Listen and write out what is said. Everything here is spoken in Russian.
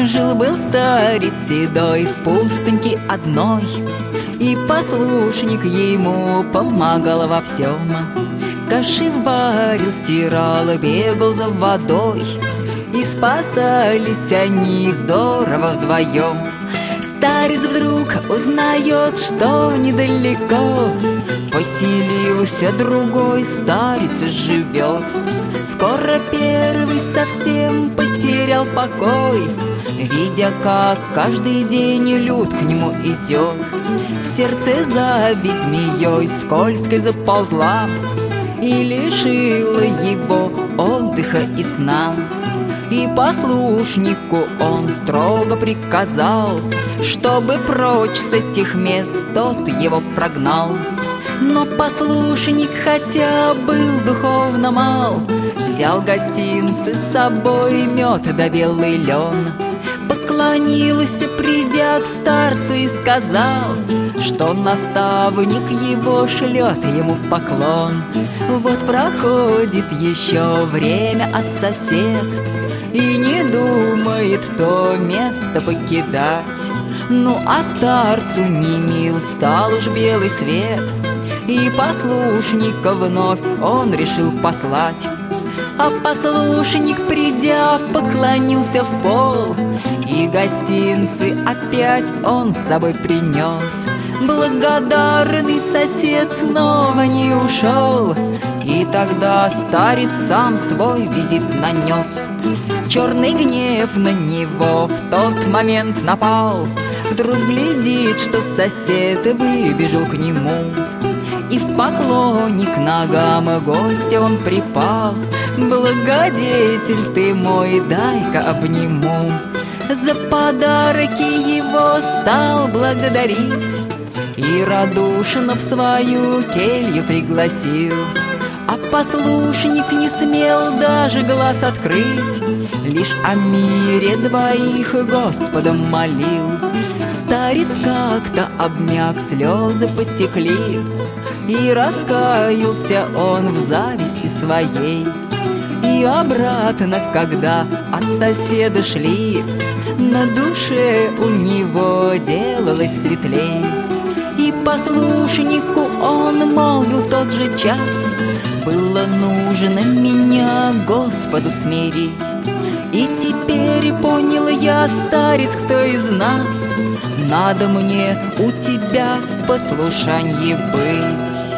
Жил-был старец седой в пустыньке одной, и послушник ему помогал во всем. Каши варил, стирал, бегал за водой, и спасались они здорово вдвоем. Старец вдруг узнает, что недалеко поселился другой старец и живет. Скоро первый совсем потерял покой, видя, как каждый день люд к нему идет. В сердце зависть змеей скользкой заползла и лишила его отдыха и сна. И послушнику он строго приказал, чтобы прочь с этих мест тот его прогнал. Но послушник, хотя был духовно мал, взял гостинцы с собой, мед да белый лен. Поклонился, придя к старцу, и сказал, что наставник его шлет ему поклон. Вот проходит еще время, а сосед и не думает то место покидать. Ну а старцу не мил стал уж белый свет, и послушника вновь он решил послать. А послушник, придя, поклонился в пол, и гостинцы опять он с собой принес. Благодарный сосед снова не ушел, и тогда старец сам свой визит нанес. Черный гнев на него в тот момент напал. Вдруг глядит, что сосед выбежал к нему, и в поклоне к ногам гостя он припал. Благодетель ты мой, дай-ка обниму. За подарки его стал благодарить и радушно в свою келью пригласил. А послушник не смел даже глаз открыть, лишь о мире двоих Господом молил. Старец как-то обмяк, слезы потекли, и раскаялся он в зависти своей. И обратно, когда от соседа шли, на душе у него делалось светлей. И послушнику он молвил в тот же час: было нужно меня Господу смирить. И теперь понял я, старец, кто из нас надо мне у тебя в послушании быть.